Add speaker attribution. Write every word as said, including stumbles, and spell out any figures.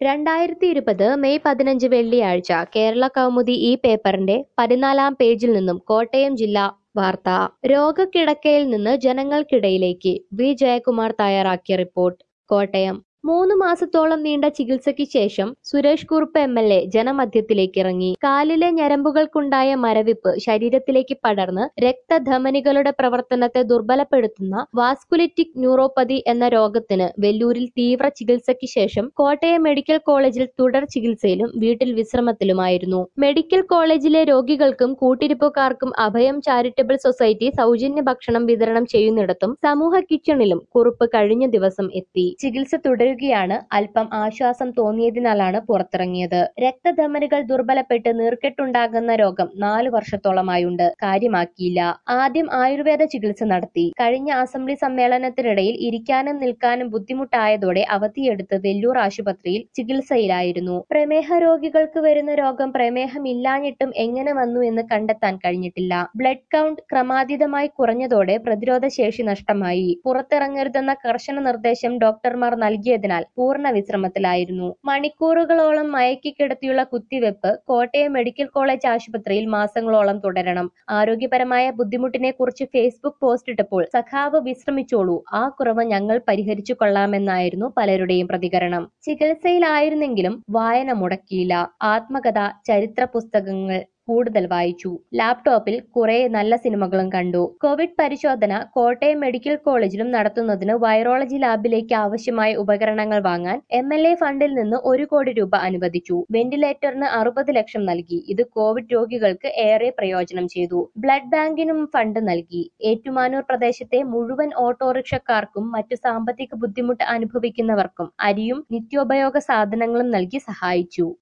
Speaker 1: രണ്ടായിരത്തി ഇരുപത് മെയ് പതിനഞ്ച് വെള്ളിയാഴ്ച കേരള കൗമുദി ഈ പേപ്പറിന്റെ പതിനാലാം പേജിൽ നിന്നും കോട്ടയം ജില്ലാ വാർത്ത. രോഗക്കിടക്കയിൽ നിന്ന് ജനങ്ങൾക്കിടയിലേക്ക് വി ജയകുമാർ തയ്യാറാക്കിയ റിപ്പോർട്ട്. കോട്ടയം. മൂന്ന് മാസത്തോളം നീണ്ട ചികിത്സയ്ക്ക് ശേഷം Suresh Kurup M L A ജനമധ്യത്തിലേക്ക് ഇറങ്ങി. കാലിലെ ഞരമ്പുകൾക്കുണ്ടായ മരവിപ്പ് ശരീരത്തിലേക്ക് പടർന്ന് രക്തധമനികളുടെ പ്രവർത്തനത്തെ ദുർബലപ്പെടുത്തുന്ന വാസ്കുലിറ്റിക് ന്യൂറോപ്പതി എന്ന രോഗത്തിന് വെല്ലൂരിൽ തീവ്ര ചികിത്സയ്ക്ക് ശേഷം കോട്ടയം മെഡിക്കൽ കോളേജിൽ തുടർ ചികിത്സയിലും വീട്ടിൽ വിശ്രമത്തിലുമായിരുന്നു. മെഡിക്കൽ കോളേജിലെ രോഗികൾക്കും കൂട്ടിരിപ്പുകാർക്കും അഭയം ചാരിറ്റബിൾ സൊസൈറ്റി സൗജന്യ ഭക്ഷണം വിതരണം ചെയ്യുന്നിടത്തും സമൂഹ കിച്ചണിലും കുറുപ്പ് കഴിഞ്ഞ ദിവസം എത്തി. ചികിത്സ തുടരുകയാണ്. അല്പം ആശ്വാസം തോന്നിയതിനാലാണ് പുറത്തിറങ്ങിയത്. രക്തധമനികൾ ദുർബലപ്പെട്ട് നീർക്കെട്ടുണ്ടാകുന്ന രോഗം നാലു വർഷത്തോളമായുണ്ട്. കാര്യമാക്കിയില്ല. ആദ്യം ആയുർവേദ ചികിത്സ നടത്തി. കഴിഞ്ഞ അസംബ്ലി സമ്മേളനത്തിനിടയിൽ ഇരിക്കാനും നിൽക്കാനും ബുദ്ധിമുട്ടായതോടെ അവധിയെടുത്ത് വെല്ലൂർ ആശുപത്രിയിൽ ചികിത്സയിലായിരുന്നു. പ്രമേഹ രോഗികൾക്ക് വരുന്ന രോഗം പ്രമേഹമില്ലാഞ്ഞിട്ടും എങ്ങനെ വന്നു എന്ന് കണ്ടെത്താൻ കഴിഞ്ഞിട്ടില്ല. ബ്ലഡ് കൗണ്ട് ക്രമാതീതമായി കുറഞ്ഞതോടെ പ്രതിരോധ ശേഷി നഷ്ടമായി. പുറത്തിറങ്ങരുതെന്ന കർശന നിർദ്ദേശം ഡോക്ടർമാർ നൽകിയതിനാൽ പൂർണ്ണ വിശ്രമത്തിലായിരുന്നു. മണിക്കൂറുകളോളം മയക്കിക്കിടത്തിയുള്ള കുത്തിവെപ്പ് കോട്ടയം മെഡിക്കൽ കോളേജ് ആശുപത്രിയിൽ മാസങ്ങളോളം തുടരണം. ആരോഗ്യപരമായ ബുദ്ധിമുട്ടിനെ കുറിച്ച് ഫേസ്ബുക്ക് പോസ്റ്റിട്ടപ്പോൾ സഖാവ് വിശ്രമിച്ചോളൂ, ആ കുറവ് ഞങ്ങൾ പരിഹരിച്ചു കൊള്ളാമെന്നായിരുന്നു പലരുടെയും പ്രതികരണം. ചികിത്സയിലായിരുന്നെങ്കിലും വായന മുടക്കിയില്ല. ആത്മകഥ, ചരിത്ര പുസ്തകങ്ങൾ കൂടുതൽ വായിച്ചു. ലാപ്ടോപ്പിൽ കുറെ നല്ല സിനിമകളും കണ്ടു. കോവിഡ് പരിശോധന കോട്ടയം മെഡിക്കൽ കോളേജിലും നടത്തുന്നതിന് വൈറോളജി ലാബിലേക്ക് ആവശ്യമായ ഉപകരണങ്ങൾ വാങ്ങാൻ എം എൽ എ ഫണ്ടിൽ നിന്ന് ഒരു കോടി രൂപ അനുവദിച്ചു. വെന്റിലേറ്ററിന് അറുപത് ലക്ഷം നൽകി. ഇത് കോവിഡ് രോഗികൾക്ക് ഏറെ പ്രയോജനം ചെയ്തു. ബ്ലഡ് ബാങ്കിനും ഫണ്ട് നൽകി. ഏറ്റുമാനൂർ പ്രദേശത്തെ മുഴുവൻ ഓട്ടോറിക്ഷക്കാർക്കും മറ്റു സാമ്പത്തിക ബുദ്ധിമുട്ട് അനുഭവിക്കുന്നവർക്കും അരിയും നിത്യോപയോഗ സാധനങ്ങളും നൽകി സഹായിച്ചു.